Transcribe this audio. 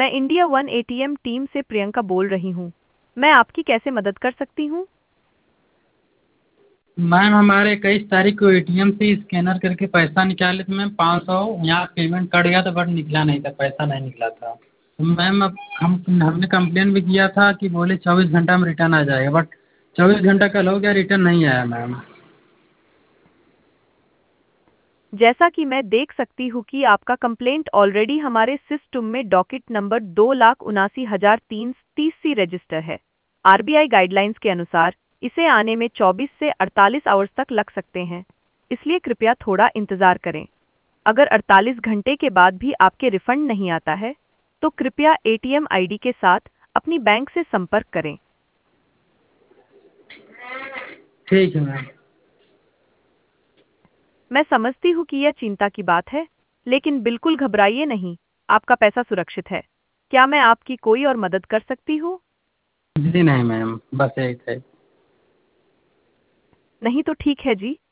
मैं India one ATM team से प्रियंका बोल रही हूँ। मैं आपकी कैसे मदद कर सकती हूँ? मैम हमारे 21 तारीख को एटीएम से स्कैनर करके पैसा निकाले थे मैम 500। यहाँ पेमेंट कट गया था बट निकला नहीं था, पैसा नहीं निकला था। तो मैम अब हमने कंप्लेन भी किया था कि बोले 24 घंटा में रिटर्न आ जाएगा, बट 24 घंटा कल हो गया, रिटर्न नहीं आया मैम। जैसा कि मैं देख सकती हूँ कि आपका कंप्लेंट ऑलरेडी हमारे सिस्टम में डॉकेट नंबर 2,79,330 सी रजिस्टर है। आरबीआई गाइडलाइंस के अनुसार इसे आने में 24 से 48 आवर्स तक लग सकते हैं, इसलिए कृपया थोड़ा इंतजार करें। अगर 48 घंटे के बाद भी आपके रिफंड नहीं आता है, तो कृपया एटीएम आईडी के साथ अपनी बैंक से संपर्क करें। ठीक है मैम। मैं समझती हूँ कि यह चिंता की बात है, लेकिन बिल्कुल घबराइए नहीं, आपका पैसा सुरक्षित है। क्या मैं आपकी कोई और मदद कर सकती हूँ? जी नहीं मैम, बस यही थे। नहीं तो ठीक है जी,